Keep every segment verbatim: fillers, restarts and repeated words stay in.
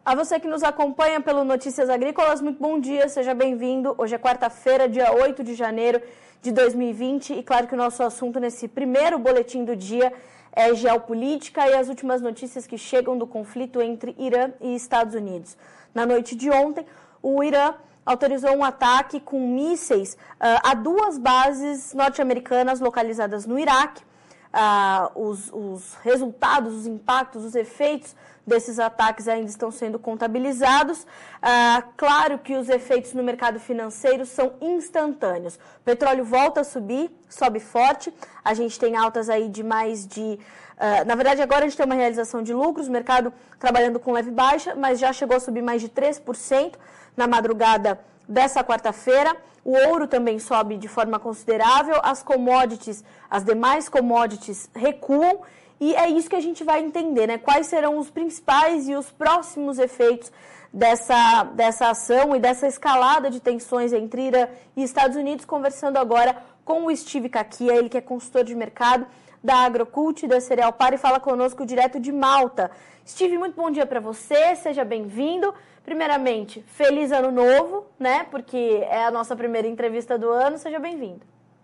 A você que nos acompanha pelo Notícias Agrícolas, muito bom dia, seja bem-vindo. Hoje é quarta-feira, dia oito de janeiro de dois mil e vinte, e claro que o nosso assunto nesse primeiro boletim do dia é geopolítica e as últimas notícias que chegam do conflito entre Irã e Estados Unidos. Na noite de ontem, o Irã autorizou um ataque com mísseis uh, a duas bases norte-americanas localizadas no Iraque. Uh, os, os resultados, os impactos, os efeitos desses ataques ainda estão sendo contabilizados. Uh, claro que os efeitos no mercado financeiro são instantâneos. O petróleo volta a subir, sobe forte. A gente tem altas aí de mais de... Uh, na verdade, agora a gente tem uma realização de lucros, o mercado trabalhando com leve baixa, mas já chegou a subir mais de três por cento na madrugada dessa quarta-feira. O ouro também sobe de forma considerável, as commodities, as demais commodities recuam, e é isso que a gente vai entender, né? Quais serão os principais e os próximos efeitos dessa, dessa ação e dessa escalada de tensões entre Irã e Estados Unidos, conversando agora com o Steve Kakia, ele que é consultor de mercado da Agrocult, da Cereal Par, e fala conosco direto de Malta. Steve, muito bom dia para você, seja bem-vindo. Primeiramente, feliz ano novo, né? Porque é a nossa primeira entrevista do ano. Seja bem-vindo.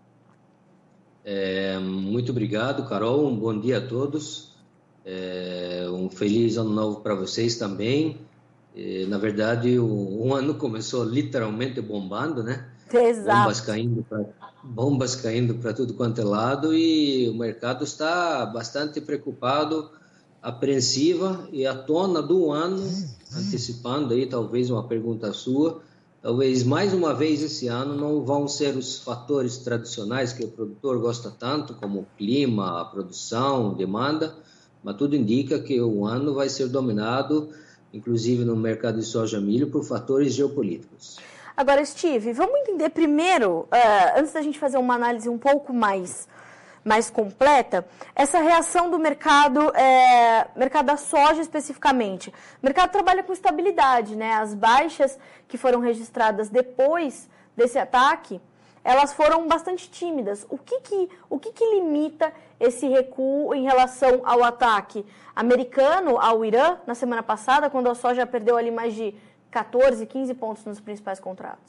É, muito obrigado, Carol. Um bom dia a todos. É, um feliz ano novo para vocês também. É, na verdade, o, o ano começou literalmente bombando, né? Exato. Bombas caindo para bombas caindo para tudo quanto é lado, e o mercado está bastante preocupado, apreensiva, e a tona do ano, antecipando aí talvez uma pergunta sua, talvez mais uma vez esse ano não vão ser os fatores tradicionais que o produtor gosta tanto, como o clima, a produção, demanda, mas tudo indica que o ano vai ser dominado, inclusive no mercado de soja e milho, por fatores geopolíticos. Agora, Steve, vamos entender primeiro, uh, antes da gente fazer uma análise um pouco mais... mais completa, essa reação do mercado, é, mercado da soja especificamente. O mercado trabalha com estabilidade, né? As baixas que foram registradas depois desse ataque, elas foram bastante tímidas. O que que, o que que limita esse recuo em relação ao ataque americano ao Irã na semana passada, quando a soja perdeu ali mais de catorze, quinze pontos nos principais contratos?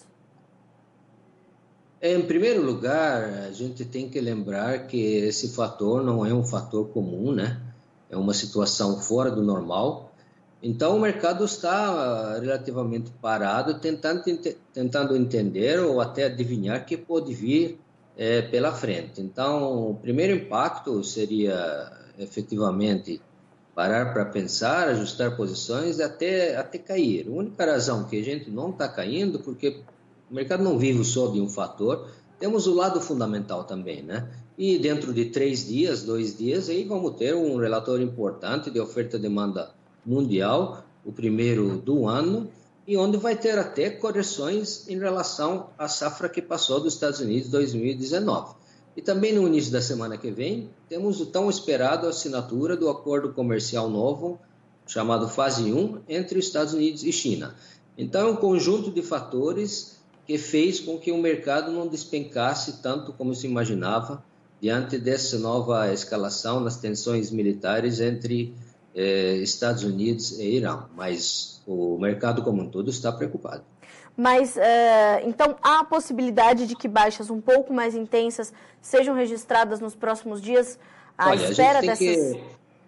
Em primeiro lugar, a gente tem que lembrar que esse fator não é um fator comum, né? É uma situação fora do normal. Então, o mercado está relativamente parado, tentando, tentando entender ou até adivinhar o que pode vir é, pela frente. Então, o primeiro impacto seria, efetivamente, parar para pensar, ajustar posições até, até cair. A única razão que a gente não está caindo, porque o mercado não vive só de um fator, temos o lado fundamental também, né? E dentro de três dias, dois dias, aí vamos ter um relatório importante de oferta e demanda mundial, o primeiro do ano, e onde vai ter até correções em relação à safra que passou dos Estados Unidos em dois mil e dezenove. E também no início da semana que vem, temos o tão esperado assinatura do acordo comercial novo, chamado Fase um, entre os Estados Unidos e China. Então, é um conjunto de fatores que fez com que o mercado não despencasse tanto como se imaginava diante dessa nova escalação nas tensões militares entre eh, Estados Unidos e Irã. Mas o mercado como um todo está preocupado. Mas, uh, então, há a possibilidade de que baixas um pouco mais intensas sejam registradas nos próximos dias à Olha, espera a gente tem dessas... Que, a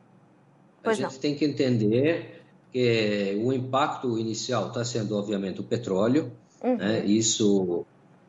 pois gente não. tem que entender que o impacto inicial está sendo, obviamente, o petróleo. Uhum. Né? Isso,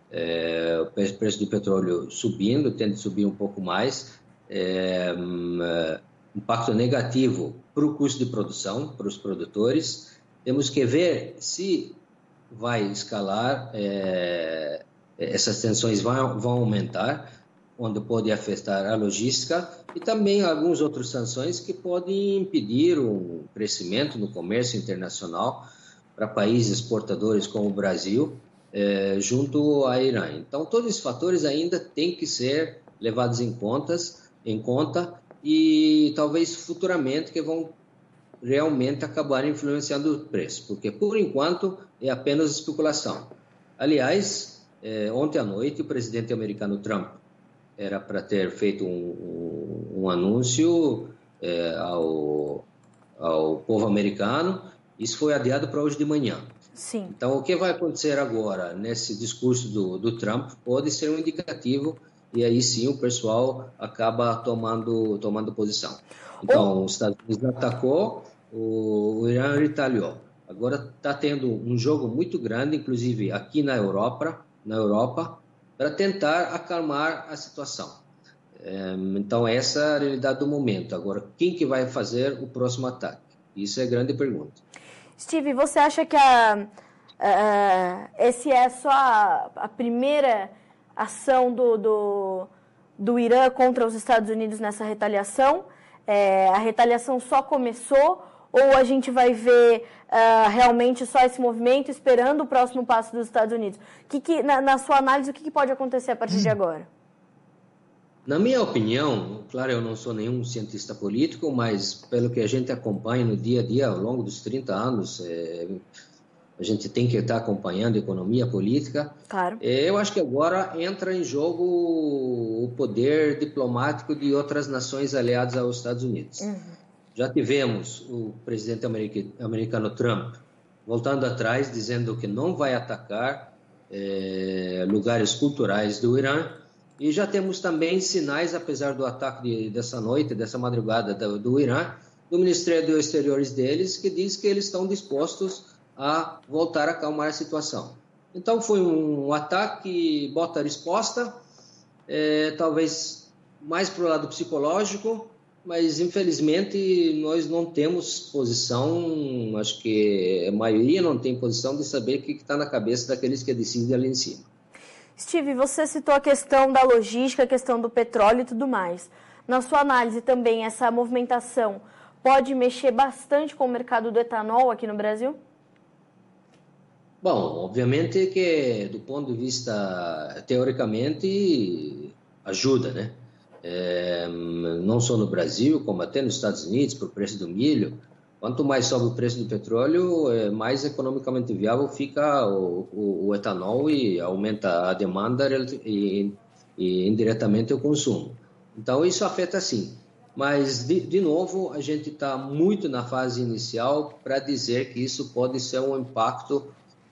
é, o preço do petróleo subindo, tende a subir um pouco mais, é, um, impacto negativo para o custo de produção, para os produtores. Temos que ver se vai escalar, é, essas tensões vão, vão aumentar, onde pode afetar a logística, e também algumas outras sanções que podem impedir o crescimento no comércio internacional para países exportadores como o Brasil, eh, junto a Irã. Então, todos esses fatores ainda têm que ser levados em, contas, em conta, e talvez futuramente que vão realmente acabar influenciando o preço, porque por enquanto é apenas especulação. Aliás, eh, ontem à noite o presidente americano Trump era para ter feito um, um, um anúncio eh, ao, ao povo americano, Isso foi adiado para hoje de manhã. Sim. Então, o que vai acontecer agora nesse discurso do, do Trump pode ser um indicativo e aí sim o pessoal acaba tomando, tomando posição. Então, os Estados Unidos atacou, o, o Irã retaliou. Agora está tendo um jogo muito grande, inclusive aqui na Europa, na Europa, para tentar acalmar a situação. É, então, essa é a realidade do momento. Agora, quem que vai fazer o próximo ataque? Isso é a grande pergunta. Steve, você acha que a, a, esse é só a, a primeira ação do, do, do Irã contra os Estados Unidos nessa retaliação? É, a retaliação só começou ou a gente vai ver uh, realmente só esse movimento esperando o próximo passo dos Estados Unidos? Que que, na, na sua análise, o que, que pode acontecer a partir de agora? Na minha opinião, claro, eu não sou nenhum cientista político, mas pelo que a gente acompanha no dia a dia, ao longo dos trinta anos, é, a gente tem que estar acompanhando a economia política. Claro. É, eu acho que agora entra em jogo o poder diplomático de outras nações aliadas aos Estados Unidos. Uhum. Já tivemos o presidente americano Trump voltando atrás, dizendo que não vai atacar é, lugares culturais do Irã. E já temos também sinais, apesar do ataque de, dessa noite, dessa madrugada do, do Irã, do Ministério dos Exteriores deles, que diz que eles estão dispostos a voltar a acalmar a situação. Então foi um ataque, bota a resposta, é, talvez mais para o lado psicológico, mas infelizmente nós não temos posição, acho que a maioria não tem posição de saber o que está na cabeça daqueles que decidem ali em cima. Steve, você citou a questão da logística, a questão do petróleo e tudo mais. Na sua análise também, essa movimentação pode mexer bastante com o mercado do etanol aqui no Brasil? Bom, obviamente que do ponto de vista, teoricamente, ajuda, né? É, não só no Brasil, como até nos Estados Unidos, para o preço do milho. Quanto mais sobe o preço do petróleo, mais economicamente viável fica o, o, o etanol e aumenta a demanda e, e indiretamente o consumo. Então, isso afeta sim. Mas, de, de novo, a gente está muito na fase inicial para dizer que isso pode ser um impacto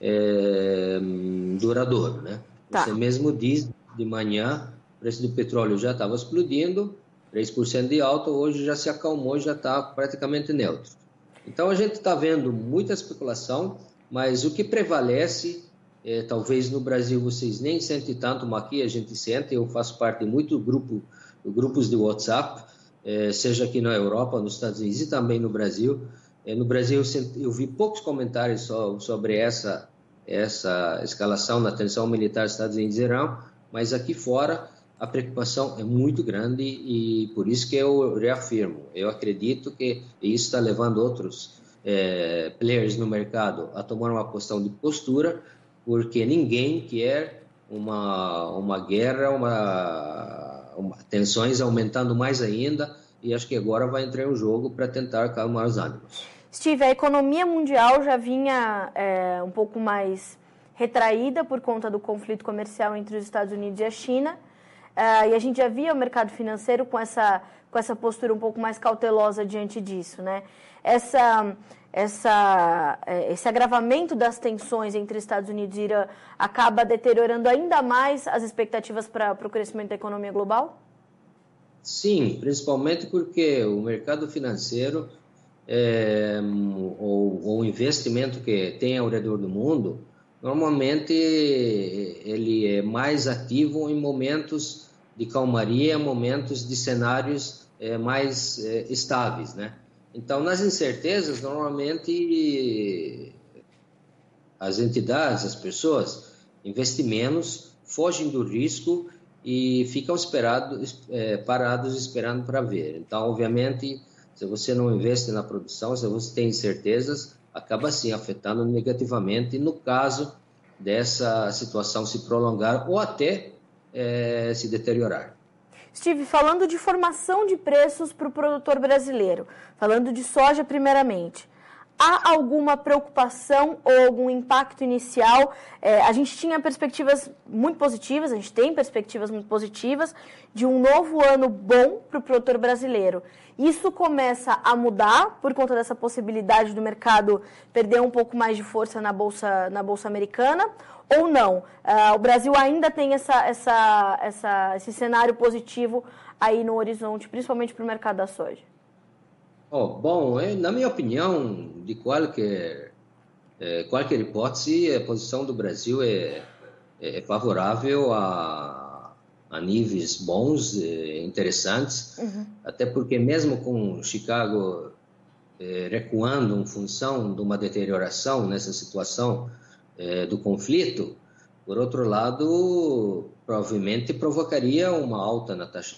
é, duradouro, né? Tá. Você mesmo diz, de manhã, o preço do petróleo já estava explodindo, três por cento de alta, hoje já se acalmou, já está praticamente neutro. Então, a gente está vendo muita especulação, mas o que prevalece, é, talvez no Brasil vocês nem sentem tanto, mas aqui a gente sente, eu faço parte de muitos grupo, grupos de WhatsApp, é, seja aqui na Europa, nos Estados Unidos e também no Brasil. É, no Brasil, eu vi poucos comentários so, sobre essa, essa escalação na tensão militar Estados Unidos e Irã, mas aqui fora a preocupação é muito grande e por isso que eu reafirmo, eu acredito que isso está levando outros é, players no mercado a tomar uma posição de postura, porque ninguém quer uma, uma guerra, uma, uma, tensões aumentando mais ainda, e acho que agora vai entrar em jogo para tentar acalmar os ânimos. Steve, a economia mundial já vinha é, um pouco mais retraída por conta do conflito comercial entre os Estados Unidos e a China. Uh, e a gente já via o mercado financeiro com essa, com essa postura um pouco mais cautelosa diante disso, né? Essa, essa, esse agravamento das tensões entre Estados Unidos e Irã acaba deteriorando ainda mais as expectativas para o crescimento da economia global? Sim, principalmente porque o mercado financeiro, é, ou o investimento que tem ao redor do mundo, normalmente ele é mais ativo em momentos de calmaria, momentos de cenários é, mais é, estáveis, né? Então, nas incertezas, normalmente as entidades, as pessoas investem menos, fogem do risco e ficam esperados, é, parados esperando para ver. Então, obviamente, se você não investe na produção, se você tem incertezas, acaba sim afetando negativamente no caso dessa situação se prolongar ou até é, se deteriorar. Steve, falando de formação de preços para o produtor brasileiro, falando de soja primeiramente, há alguma preocupação ou algum impacto inicial? É, a gente tinha perspectivas muito positivas, a gente tem perspectivas muito positivas de um novo ano bom para o produtor brasileiro. Isso começa a mudar por conta dessa possibilidade do mercado perder um pouco mais de força na Bolsa, na bolsa americana? Ou não? Uh, o Brasil ainda tem essa, essa, essa, esse cenário positivo aí no horizonte, principalmente para o mercado da soja? Oh, bom, na minha opinião, de qualquer, qualquer hipótese, a posição do Brasil é, é favorável a, a níveis bons, interessantes, uhum. Até porque mesmo com Chicago é, recuando em função de uma deterioração nessa situação é, do conflito, por outro lado, provavelmente provocaria uma alta na taxa,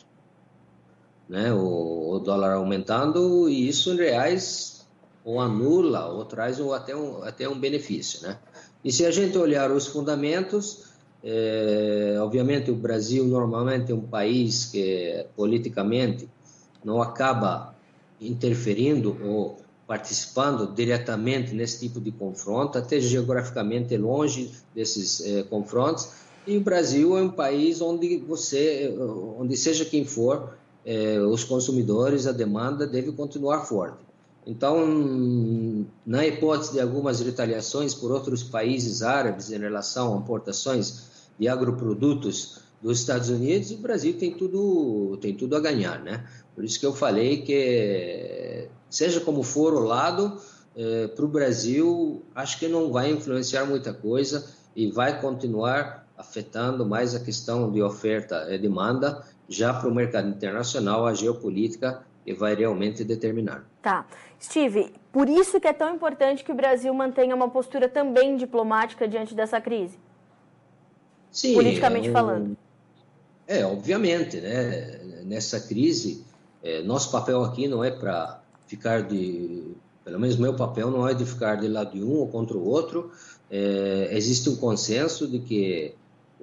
né? O, o dólar aumentando, e isso em reais ou anula ou traz ou até, um, até um benefício, né? E se a gente olhar os fundamentos, é, obviamente o Brasil normalmente é um país que politicamente não acaba interferindo ou participando diretamente nesse tipo de confronto, até geograficamente longe desses é, confrontos, e o Brasil é um país onde você, onde seja quem for, é, os consumidores, a demanda deve continuar forte. Então, na hipótese de algumas retaliações por outros países árabes em relação a importações de agroprodutos dos Estados Unidos, o Brasil tem tudo, tem tudo a ganhar, né? Por isso que eu falei que, seja como for o lado, é, para o Brasil, acho que não vai influenciar muita coisa e vai continuar afetando mais a questão de oferta e demanda, já para o mercado internacional, a geopolítica que vai realmente determinar. Tá. Steve, por isso que é tão importante que o Brasil mantenha uma postura também diplomática diante dessa crise? Sim. Politicamente é um, falando. É, obviamente, né? Nessa crise, é, nosso papel aqui não é para ficar de... Pelo menos meu papel não é de ficar de lado de um ou contra o outro. É, existe um consenso de que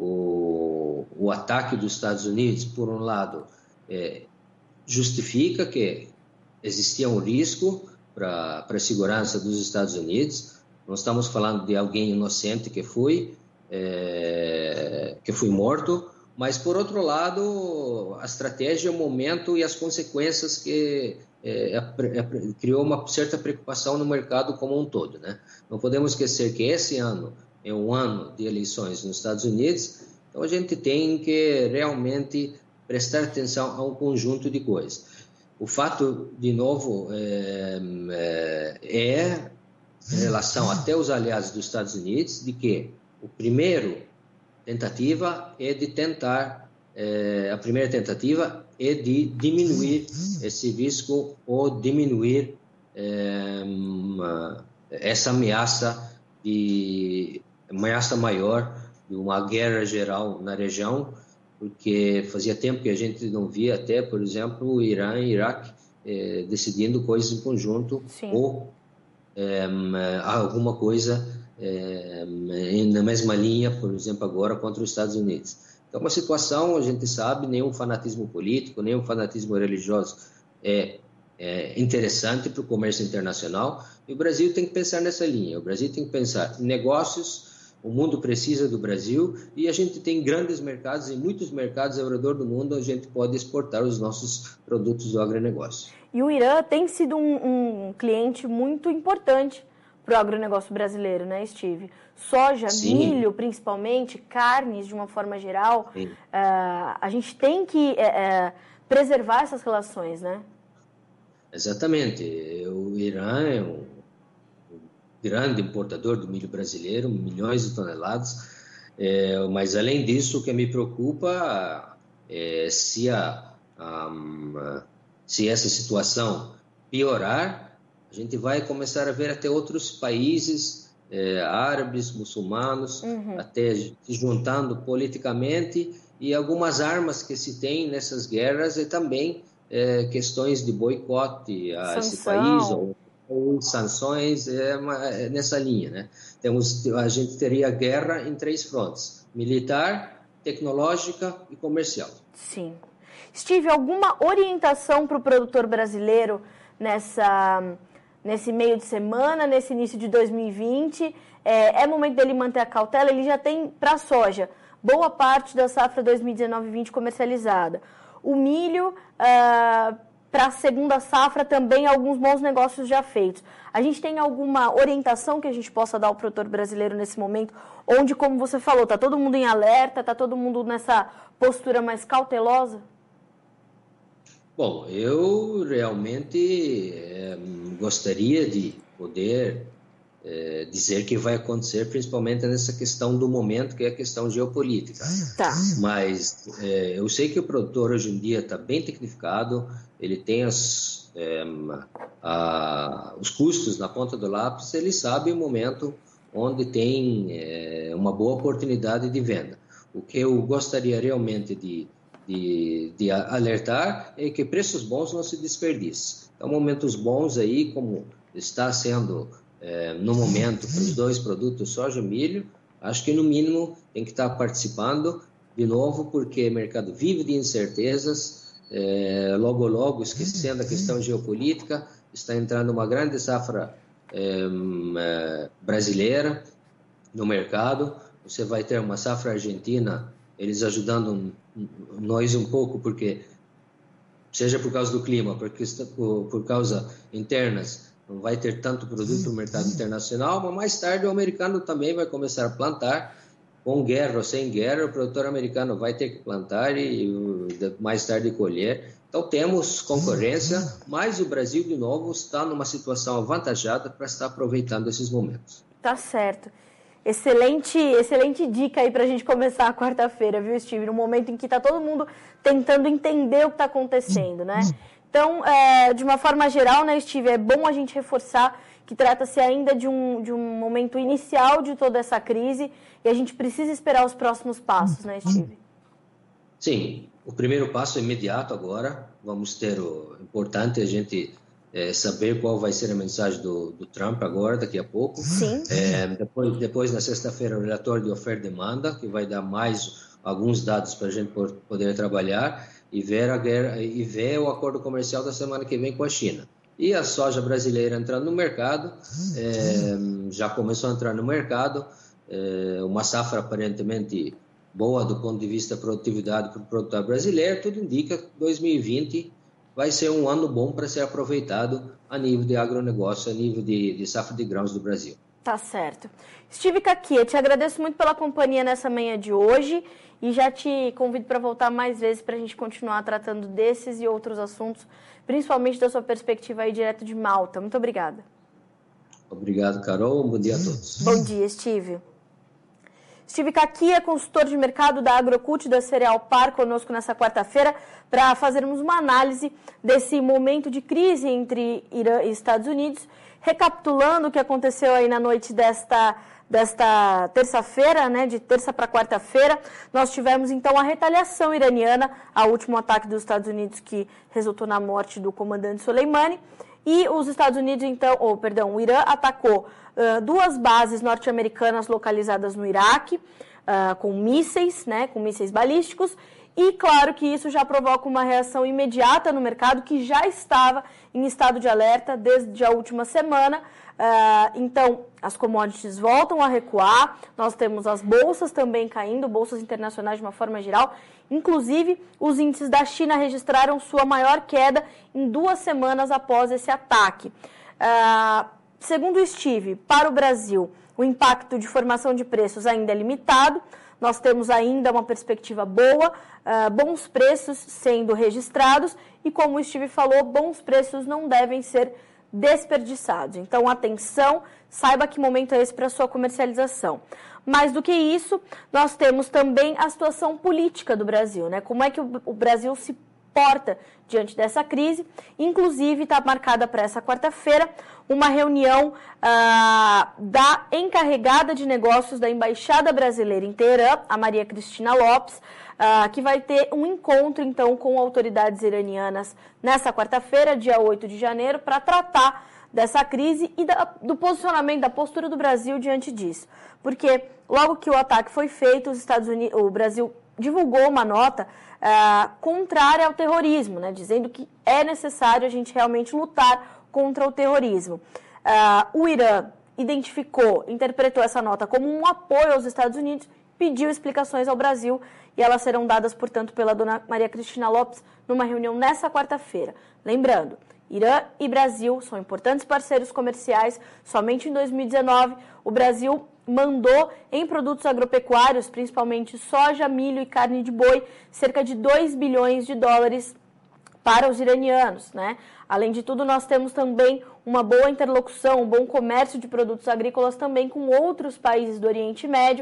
o, o ataque dos Estados Unidos, por um lado, é, justifica que existia um risco para a segurança dos Estados Unidos. Não estamos falando de alguém inocente que foi, é, que foi morto, mas, por outro lado, a estratégia, o momento e as consequências que é, é, é, criou uma certa preocupação no mercado como um todo, né? Não podemos esquecer que esse ano é um ano de eleições nos Estados Unidos, então a gente tem que realmente prestar atenção a um conjunto de coisas. O fato, de novo, é, é, é em relação até os aliados dos Estados Unidos, de que o primeiro tentativa é de tentar, é, a primeira tentativa é de diminuir esse risco ou diminuir é, uma, essa ameaça, de, ameaça maior de uma guerra geral na região, porque fazia tempo que a gente não via até, por exemplo, o Irã e o Iraque é, decidindo coisas em conjunto. Sim. Ou é, alguma coisa é, na mesma linha, por exemplo, agora contra os Estados Unidos. Então, uma situação, a gente sabe, nenhum fanatismo político, nenhum fanatismo religioso é, é interessante para o comércio internacional, e o Brasil tem que pensar nessa linha. O Brasil tem que pensar em negócios. O mundo precisa do Brasil e a gente tem grandes mercados, e muitos mercados ao redor do mundo a gente pode exportar os nossos produtos do agronegócio. E o Irã tem sido um, um cliente muito importante para o agronegócio brasileiro, né, Steve? Soja, Sim. milho, principalmente, carnes de uma forma geral. Uh, a gente tem que uh, uh, preservar essas relações, né? Exatamente. O Irã é um grande importador do milho brasileiro, milhões de toneladas, é, mas além disso, o que me preocupa é se, a, a, se essa situação piorar, a gente vai começar a ver até outros países é, árabes, muçulmanos, uhum. até se juntando politicamente, e algumas armas que se tem nessas guerras e também é, questões de boicote a esse país, ou ou sanções é uma, é nessa linha, né? Temos, a gente teria guerra em três frontes: militar, tecnológica e comercial. Sim. Steve, alguma orientação para o produtor brasileiro nessa, nesse meio de semana, nesse início de dois mil e vinte. É, é momento dele manter a cautela. Ele já tem, para a soja, boa parte da safra dois mil e dezenove vinte comercializada. O milho, uh, para a segunda safra, também alguns bons negócios já feitos. A gente tem alguma orientação que a gente possa dar ao produtor brasileiro nesse momento, onde, como você falou, está todo mundo em alerta, está todo mundo nessa postura mais cautelosa? Bom, eu realmente é, gostaria de poder é, dizer que vai acontecer, principalmente nessa questão do momento, que é a questão geopolítica. Tá. Mas é, eu sei que o produtor hoje em dia está bem tecnificado, ele tem as, é, a, os custos na ponta do lápis, ele sabe o momento onde tem é, uma boa oportunidade de venda. O que eu gostaria realmente de De, de alertar é que preços bons não se desperdicem. Então, momentos bons aí, como está sendo é, no momento para os dois produtos, soja e milho, acho que no mínimo tem que estar participando de novo, porque o mercado vive de incertezas, é, logo logo, esquecendo a questão geopolítica, está entrando uma grande safra é, é, brasileira no mercado, você vai ter uma safra argentina, eles ajudando nós um pouco, porque seja por causa do clima, porque por, por causa internas, não vai ter tanto produto no mercado internacional, mas mais tarde o americano também vai começar a plantar, com guerra ou sem guerra, o produtor americano vai ter que plantar e mais tarde colher. Então temos concorrência, mas o Brasil de novo está numa situação avantajada para estar aproveitando esses momentos. Tá certo. Excelente, excelente dica aí para a gente começar a quarta-feira, viu, Steve? No momento em que está todo mundo tentando entender o que está acontecendo, né? Então, é, de uma forma geral, né, Steve, é bom a gente reforçar que trata-se ainda de um, de um momento inicial de toda essa crise e a gente precisa esperar os próximos passos, né, Steve? Sim, o primeiro passo é imediato agora. Vamos ter o importante a gente... É, saber qual vai ser a mensagem do, do Trump agora, daqui a pouco. Sim. É, depois, depois, na sexta-feira, o relatório de oferta e demanda, que vai dar mais alguns dados para a gente poder trabalhar e ver, a guerra, e ver o acordo comercial da semana que vem com a China. E a soja brasileira entrando no mercado, é, já começou a entrar no mercado, é, uma safra aparentemente boa do ponto de vista da produtividade para o produtor brasileiro, tudo indica que dois mil e vinte vai ser um ano bom para ser aproveitado a nível de agronegócio, a nível de, de safra de grãos do Brasil. Tá certo. Steve Kakia, te agradeço muito pela companhia nessa manhã de hoje e já te convido para voltar mais vezes para a gente continuar tratando desses e outros assuntos, principalmente da sua perspectiva aí direto de Malta. Muito obrigada. Obrigado, Carol. Bom dia a todos. Bom dia, Steve. Steve Kakia, consultor de mercado da Agrocult da Cereal Par, conosco nessa quarta-feira para fazermos uma análise desse momento de crise entre Irã e Estados Unidos, recapitulando o que aconteceu aí na noite desta, desta terça-feira, né, de terça para quarta-feira. Nós tivemos então a retaliação iraniana ao último ataque dos Estados Unidos que resultou na morte do comandante Soleimani. E os Estados Unidos, então, ou perdão, o Irã atacou uh, duas bases norte-americanas localizadas no Iraque, uh, com mísseis, né, com mísseis balísticos, e claro que isso já provoca uma reação imediata no mercado, que já estava em estado de alerta desde a última semana. Uh, então, as commodities voltam a recuar, nós temos as bolsas também caindo, bolsas internacionais de uma forma geral. Inclusive, os índices da China registraram sua maior queda em duas semanas após esse ataque. Uh, segundo o Steve, para o Brasil, o impacto de formação de preços ainda é limitado. Nós temos ainda uma perspectiva boa, uh, bons preços sendo registrados e, como o Steve falou, bons preços não devem ser desperdiçados. Então, atenção, saiba que momento é esse para a sua comercialização. Mais do que isso, nós temos também a situação política do Brasil, né? Como é que o Brasil se porta diante dessa crise. Inclusive, está marcada para essa quarta-feira uma reunião ah, da encarregada de negócios da Embaixada Brasileira em Teherã, a Maria Cristina Lopes, ah, que vai ter um encontro, então, com autoridades iranianas nessa quarta-feira, dia oito de janeiro, para tratar dessa crise e da, do posicionamento, da postura do Brasil diante disso. Porque logo que o ataque foi feito, os Estados Unidos, o Brasil divulgou uma nota uh, contrária ao terrorismo, né, dizendo que é necessário a gente realmente lutar contra o terrorismo. Uh, o Irã identificou, interpretou essa nota como um apoio aos Estados Unidos, pediu explicações ao Brasil e elas serão dadas, portanto, pela dona Maria Cristina Lopes numa reunião nessa quarta-feira. Lembrando, Irã e Brasil são importantes parceiros comerciais. Somente em dois mil e dezenove, o Brasil mandou em produtos agropecuários, principalmente soja, milho e carne de boi, cerca de dois bilhões de dólares para os iranianos, né? Além de tudo, nós temos também uma boa interlocução, um bom comércio de produtos agrícolas também com outros países do Oriente Médio.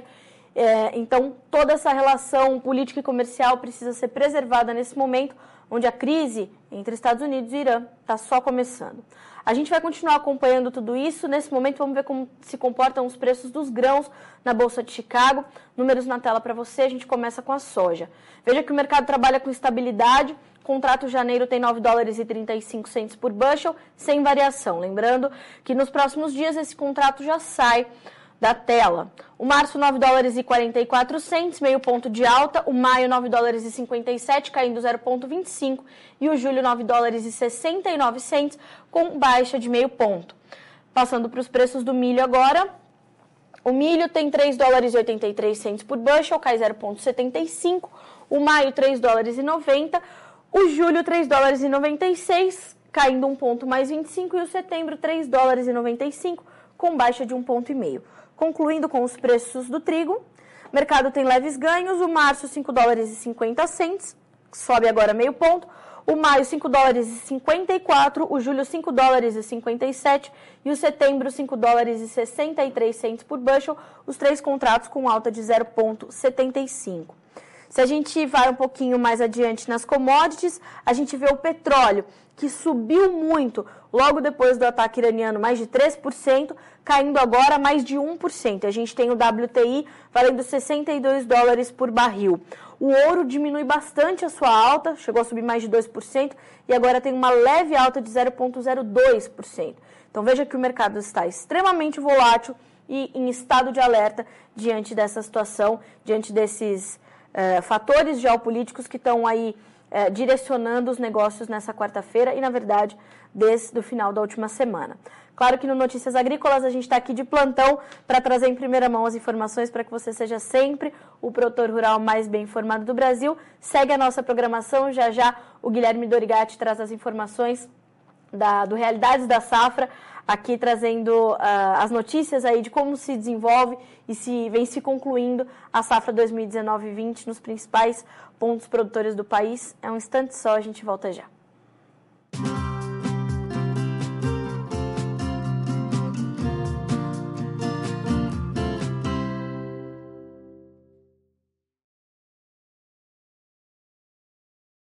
É, então, toda essa relação política e comercial precisa ser preservada nesse momento, onde a crise entre Estados Unidos e Irã está só começando. A gente vai continuar acompanhando tudo isso. Nesse momento, vamos ver como se comportam os preços dos grãos na Bolsa de Chicago. Números na tela para você. A gente começa com a soja. Veja que o mercado trabalha com estabilidade. O contrato janeiro tem nove dólares e trinta e cinco centavos por bushel, sem variação. Lembrando que nos próximos dias esse contrato já sai da tela. O março, nove dólares e quarenta e quatro centavos, meio ponto de alta. O maio, nove dólares e cinquenta e sete, caindo zero vírgula vinte e cinco. E o julho, nove dólares e sessenta e nove centavos, com baixa de meio ponto. Passando para os preços do milho agora. O milho tem três dólares e oitenta e três centavos por bushel, cai zero vírgula setenta e cinco. O maio, três dólares e noventa. O julho, três dólares e noventa e seis, caindo um ponto mais vinte e cinco. E o setembro, três dólares e noventa e cinco, com baixa de um ponto e meio. Concluindo com os preços do trigo, o mercado tem leves ganhos. O março, cinco dólares e cinquenta centavos, sobe agora meio ponto. O maio, cinco dólares e cinquenta e quatro. O julho, cinco dólares e cinquenta e sete. E o setembro, cinco dólares e sessenta e três centavos por bushel. Os três contratos com alta de zero vírgula setenta e cinco. Se a gente vai um pouquinho mais adiante nas commodities, a gente vê o petróleo, que subiu muito logo depois do ataque iraniano, mais de três por cento, caindo agora mais de um por cento. A gente tem o W T I valendo sessenta e dois dólares por barril. O ouro diminui bastante a sua alta, chegou a subir mais de dois por cento e agora tem uma leve alta de zero vírgula zero dois por cento. Então veja que o mercado está extremamente volátil e em estado de alerta diante dessa situação, diante desses Uh, fatores geopolíticos que estão aí uh, direcionando os negócios nessa quarta-feira e, na verdade, desde o final da última semana. Claro que no Notícias Agrícolas a gente está aqui de plantão para trazer em primeira mão as informações para que você seja sempre o produtor rural mais bem informado do Brasil. Segue a nossa programação, já já o Guilherme Dorigatti traz as informações da, do Realidades da Safra, aqui trazendo uh, as notícias aí de como se desenvolve e se vem se concluindo a safra dois mil e dezenove vinte nos principais pontos produtores do país. É um instante só, a gente volta já.